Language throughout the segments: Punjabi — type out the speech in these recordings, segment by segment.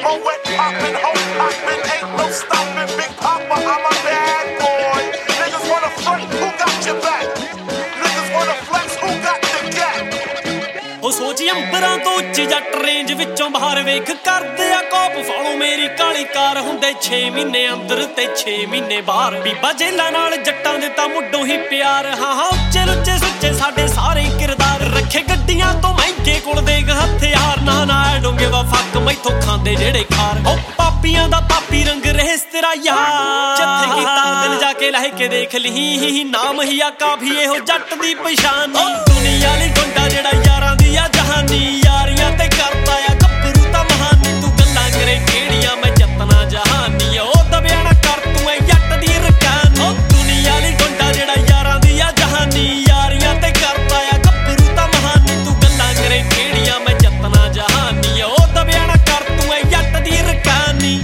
Moet poppin', hoe poppin', ain't no stopping. Big Papa, I'm a bad boy. Niggas wanna front, who got your back? Niggas wanna flex, who got the gap? ਉਹ ਸੋਚ ਅੰਬਰਾਂ ਤੋਂ ਉੱਚੀ ਜੱਟ ਰੇਂਜ ਵਿੱਚੋਂ ਬਾਹਰ ਵੇਖ ਕਰਦੇ ਆ ਕੋਪ ਫਾਲੋ ਮੇਰੀ ਕਾਲੀ ਕਾਰ ਹੁੰਦੇ 6 ਮਹੀਨੇ ਅੰਦਰ ਤੇ 6 ਮਹੀਨੇ ਬਾਹਰ ਬੀਬਾ ਜੇਲਾਂ ਨਾਲ ਜੱਟਾਂ ਦੇ ਤਾਂ ਮੁੱਢੋਂ ਹੀ ਪਿਆਰ ਹਾਂ ਹਾਂ ਉੱਚੇ ਲੁੱਚੇ ਸੁੱਚੇ ਸਾਡੇ ਸਾਰੇ ਕਿਰਦਾਰ ਰੱਖੇ ਗੱਡੀਆਂ ਤੋਂ ਮਹਿੰਗੇ ਕੋਲ ਦੇ ਹਥਿਆਰ ਨਾ ਨਾ ਡੋਂਗੇ ਵਾ ਫੱਕ ਮੈਥੋਂ ਖਾਂਦੇ ਜਿਹੜੇ ਖਾਰ ਉਹ ਪਾਪੀਆਂ ਦਾ ਪਾਪੀ ਰੰਗ ਰਹਿਸ ਤੇਰਾ ਯਾਰ ਜਿੱਥੇ ਕੀਤਾ ਦਿਲ ਜਾ ਕੇ ਲਹਿ ਕੇ ਦੇਖ ਲਈ ਨਾਮ ਹੀ ਆ ਕਾਫੀ ਇਹੋ ਜੱਟ ਦੀ ਪਛਾਣ ਦੁਨੀਆ ਲਈ ਗੁੰਡਾ ਜਿਹੜਾ ਯਾਰਾਂ ਦੀ ਆ ਜਹਾਨੀ ਯਾਰੀਆਂ ਤੇ ਕਰਦਾ ਆ ਗੱਭਰੂ ਤਾਂ ਮਹਾਨੀ ਤੂੰ ਗੱਲਾਂ ਕਰੇ ਕਿਹੜੀਆਂ ਮੈਂ ਜੱਤਨਾ ਜਹਾਨੀ ਉਹ ਦਬਿਆ ਨਾ ਕਰ ਤੂੰ ਐ ਜੱਟ ਦੀ ਰਕਾਨ ਉਹ ਦੁਨੀਆ ਲਈ ਗੁੰਡਾ ਜਿਹੜਾ ਯਾਰਾਂ ਦੀ ਆ ਜਹਾਨੀ ਯਾਰੀਆਂ ਤੇ ਕਰਦਾ ਆ ਗੱਭਰੂ ਤਾਂ ਮਹਾਨੀ ਤੂੰ ਗੱਲਾਂ ਕਰੇ ਕਿਹੜੀਆਂ ਮੈਂ ਜੱਤਨਾ ਜਹਾਨੀ ਉਹ ਦਬਿਆ ਨਾ ਕਰ ਤੂੰ ਐ ਜੱਟ ਦੀ ਰਕਾਨੀ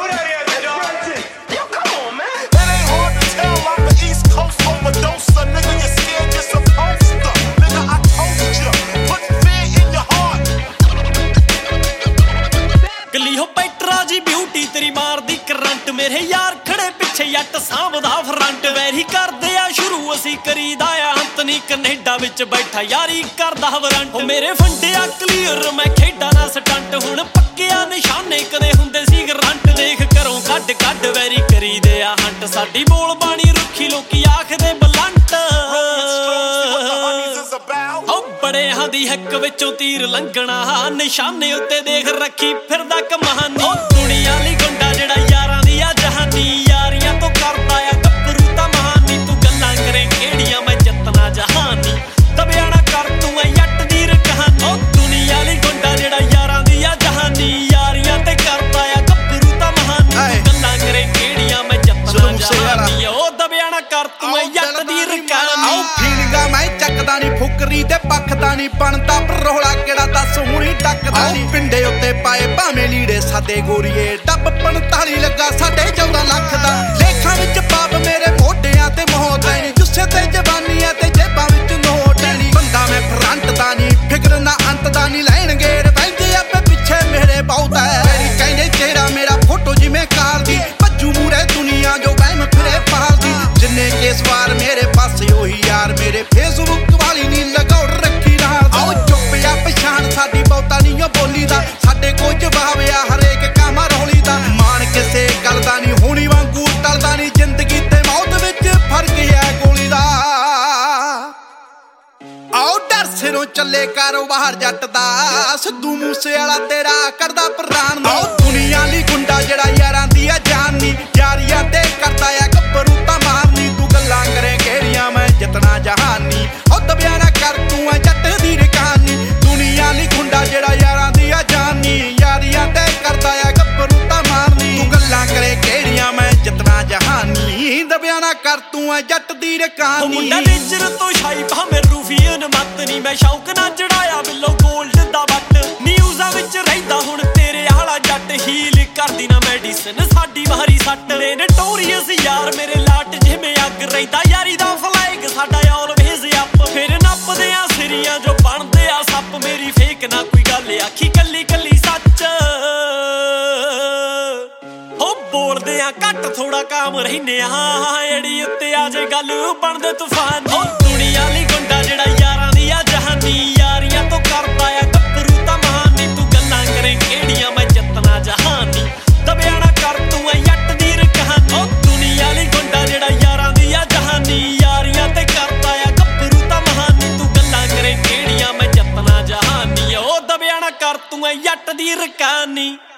ਤੇਰੀ ਮਾਰਦੀ ਕਰੰਟ ਮੇਰੇ ਯਾਰ ਖੜੇ ਪਿੱਛੇ ਜੱਟ ਸਾਂਭਦਾ ਫਰੰਟ ਵੈਰੀ ਕਰਦੇ ਆ ਸ਼ੁਰੂ ਅਸੀਂ ਕਰੀਦਾ ਆ ਅੰਤ ਨੀ ਕੈਨੇਡਾ ਵਿੱਚ ਬੈਠਾ ਯਾਰੀ ਕਰਦਾ ਵਰੰਟ ਮੇਰੇ ਫੰਡਿਆ ਕਲੀਅਰ ਮੈਂ ਖੇਡਾਂ ਨਾ ਸਟੰਟ ਹੁਣ ਪੱਕਿਆ ਨਿਸ਼ਾਨੇ ਕਦੇ ਹੁੰਦੇ ਸੀ ਗਰੰਟ ਦੇਖ ਘਰੋਂ ਕੱਢ ਕੱਢ ਵੈਰੀ ਕਰੀਦੇ ਆ ਹੰਟ ਸਾਡੀ ਬੋਲ ਬਾਣੀ ਰੁੱਖੀ ਲੋਕੀ ਆਖਦੇ ਬਲੰਟ ਬੜਿਆਂ ਦੀ ਹੱਕ ਵਿੱਚੋਂ ਤੀਰ ਲੰਘਣਾ ਨਿਸ਼ਾਨੇ ਉੱਤੇ ਦੇਖ ਰੱਖੀ ਫਿਰਦਾ ਕਮਾਨੀ ਦੁਨੀਆ ਲਈ ਗੁੰਡਾ ਜਿਹੜਾ ਯਾਰਾਂ ਦੀ ਆ ਜਹਾਨੀ ਯਾਰੀਆਂ ਤੋਂ ਕਰਦਾ ਆ ਗੱਭਰੂ ਤਾਂ ਮਹਾਨੀ ਤੂੰ ਗੱਲਾਂ ਕਰੇ ਕਿਹੜੀਆਂ ਮੈਂ ਜੱਤਨਾ ਜਹਾਨੀ ਦਬਿਆ ਨਾ ਕਰ ਤੂੰ ਐ ਜੱਟ ਦੀ ਰਕਾਨੀ ਦੁਨੀਆ ਲਈ ਗੁੰਡਾ ਜਿਹੜਾ ਯਾਰਾਂ ਦੀ ਆ ਜਹਾਨੀ ਯਾਰੀਆਂ ਤੇ ਕਰਦਾ ਆ ਗੱਭਰੂ ਤਾਂ ਮਹਾਨੀ ਤੂੰ ਗੱਲਾਂ ਕਰੇ ਕਿਹੜੀਆਂ ਮੈਂ ਜੱਤਨਾ ਜਹਾਨੀ ਉਹ ਦਬਿਆ ਨਾ ਕਰ ਤੂੰ ਐ ਜੱਟ ਦੀ ਰਕਾਨੀ ਫੀਲਿੰਗਾਂ ਮੈਂ ਚੱਕਦਾ ਨੀ ਫੁਕਰੀ ਤੇ ਪੱਖਦਾ ਨੀ ਬਣਦਾ ਰੋਲਾ ਕਿਹੜਾ ਦੱਸ ਹੁਣੀ ਟੱਕਦਾ ਨੀ ਪਿੰਡੇ ਉੱਤੇ ਪਾਏ ਭਾਵੇਂ ਲੀੜੇ ਸਾਦੇ ਗੋਰੀਏ ਡੱਬ 45 ਲੱਗਾ ਸਾਡੇ 14 ਲੱਖ ਦਾ ਲੇਖਾਂ ਵਿੱਚ ਪਾਪ ਮੇਰੇ ਮੋਢਿਆਂ ਤੇ ਮੌਤ ਐ ਨੀ ਜੁੱਸੇ ਤੇ ਜਵਾਨੀਆਂ ਤੇ ਜੇਬਾਂ ਵਿੱਚ ਨੋਟ ਐ ਨੀ ਬੰਦਾ ਮੈਂ ਫਰੰਟ ਦਾ ਨੀ ਫਿਕਰ ਨਾ ਅੰਤ ਦਾ ਨੀ ਲੈਣਗੇ ਰਵੈਂਦੇ ਆਪੇ ਪਿੱਛੇ ਮੇਰੇ ਬਹੁਤ ਐ ਮੇਰੀ ਕਹਿੰਦੇ ਚਿਹਰਾ ਮੇਰਾ ਫੋਟੋ ਜਿਵੇਂ ਕਾਰ ਦੀ ਭੱਜੂ ਮੂਰੇ ਦੁਨੀਆ ਜੋ ਵਹਿਮ ਫਿਰੇ ਪਾਲਦੀ ਜਿੰਨੇ ਕੇਸ ਵਾਰ ਮੇਰੇ ਪਾਸੇ ਉਹੀ ਯਾਰ ਮੇਰੇ ਫੇਸਬੁੱਕ ਵਾਲੀ ਨੀ ਲਗਾਉ ਰੱਖੀ ਨਾਲ ਆਓ ਚੁੱਪ ਆ ਪਛਾਣ ਸਾਡੀ ਬਹੁਤਾ ਨੀ ਓ ਬੋਲੀ ਦਾ ਸਾਡੇ ਕੋਈ ਜਵਾਬ ਆ ਹਰੇਕ ਕੰਮ ਰੌਲੀ ਦਾ ਮਾਣ ਕਿਸੇ ਗੱਲ ਦਾ ਨੀ ਹੋਣੀ ਵਾਂਗੂ ਟਲਦਾ ਨੀ ਜ਼ਿੰਦਗੀ ਤੇ ਮੌਤ ਵਿੱਚ ਫਰਕ ਹੈ ਗੋਲੀ ਦਾ ਆਓ ਡਰ ਸਿਰੋਂ ਚੱਲੇ ਕਾਰੋਬਾਰ ਜੱਟ ਦਾ ਸਿੱਧੂ ਮੂਸੇ ਵਾਲਾ ਤੇਰਾ ਕਰਦਾ ਪ੍ਰਾਣ ਦਾ ਦੁਨੀਆ ਲਈ ਗੁੰਡਾ ਜਿਹੜਾ ਯਾਰਾਂ ਦੀ ਆ ਜਾਨੀ ਯਾਰੀਆਂ ਤੇ ਕਰਦਾ ਆ ਗੱਭਰੂ ਤਾਂ ਮਾਰਨੀ ਤੂੰ ਗੱਲਾਂ ਕਰੇ ਕਿਹੜੀਆਂ ਮੈਂ ਜੱਤਨਾ ਜਹਾਨੀ ਉਹ ਦਬਿਆ ਨਾ ਕਰ ਤੂੰ ਐ ਜੱਟ ਦੀ ਰਕਾਨੀ ਦੁਨੀਆ ਲਈ ਗੁੰਡਾ ਜਿਹੜਾ ਯਾਰਾਂ ਦੀ ਆ ਜਾਨੀ ਯਾਰੀਆਂ ਤੇ ਕਰਦਾ ਆ ਗੱਭਰੂ ਤਾਂ ਮਾਰਨੀ ਤੂੰ ਗੱਲਾਂ ਕਰੇ ਕਿਹੜੀਆਂ ਮੈਂ ਜੱਤਨਾ ਜਹਾਨੀ ਦਬਿਆ ਨਾ ਕਰ ਤੂੰ ਐ ਜੱਟ ਦੀ ਰਕਾਨੀ ਮੁੰਡਾ ਨੇਜਰ ਤੋਂ ਸ਼ਾਈ ਭਾਵੇਂ ਰੂਫੀਅਨ ਮੱਤ ਨੀ ਮੈਂ ਸ਼ੌਕ ਨਾ ਚੜਾਇਆ ਬਿੱਲੋ ਗੋਲਡ ਦਾ ਵੱਟ ਨਿਊਜ਼ਾਂ ਵਿੱਚ ਰਹਿੰਦਾ ਹੁਣ ਤੇਰੇ ਆਲਾ ਜੱਟ ਹੀਲ ਕਰਦੀ ਨਾ ਮੈਡੀਸਨ ਸਾਡੀ ਵਾਰੀ ਸੱਟ ਨੇ ਨਟੋਰੀਅਸ ਯਾਰ ਮੇਰੇ ਲਾਟ ਜਿਵੇਂ ਅੱਗ ਰਹਿੰਦਾ ਯਾਰੀ ਦਾ ਫਲੈਗ ਸਾਡਾ ਆਲਵੇਜ਼ ਅਪ ਫਿਰ ਨੱਪਦੇ ਆ ਸਿਰੀਆਂ ਜੋ ਬਣਦੇ ਆ ਸੱਪ ਮੇਰੀ ਫੇਕ ਨਾ ਕੋਈ ਗੱਲ ਆਖੀ ਕੱਲੀ ਕੱਲੀ ਸੱਚ ਹੋ ਬੋਲਦੇ ਆ ਘੱਟ ਥੋੜਾ ਕਾਮ ਰਹਿੰਦੇ ਆ ਏੜੀ ਉੱਤੇ ਆ ਜੇ ਗੱਲ ਬਣਦੇ ਤੂਫਾਨੀ ਦੁਨੀਆ ਲਈ ਗੁੰਡਾ ਜਿਹੜਾ ਯਾਰਾਂ ਦੀ ਆ ਜਹਾਨੀ ਯਾਰੀਆਂ ਤੋਂ ਕਰਦਾ ਆ ਗੱਭਰੂ ਤਾਂ ਮਹਾਨੀ ਤੂੰ ਗੱਲਾਂ ਕਰੇ ਕਿਹੜੀਆਂ ਮੈਂ ਜੱਤਨਾ ਜਹਾਨੀ ਦਬਿਆ ਨਾ ਕਰ ਤੂੰ ਐ ਜੱਟ ਦੀ ਰਕਾਨੀ ਦੁਨੀਆ ਲਈ ਗੁੰਡਾ ਜਿਹੜਾ ਯਾਰਾਂ ਦੀ ਆ ਜਹਾਨੀ ਯਾਰੀਆਂ ਤੇ ਕਰਦਾ ਆ ਗੱਭਰੂ ਤਾਂ ਮਹਾਨੀ ਤੂੰ ਗੱਲਾਂ ਕਰੇ ਕਿਹੜੀਆਂ ਮੈਂ ਜੱਤਨਾ ਜਹਾਨੀ ਉਹ ਦਬਿਆ ਨਾ ਕਰ ਤੂੰ ਐ ਜੱਟ ਦੀ ਰਕਾਨੀ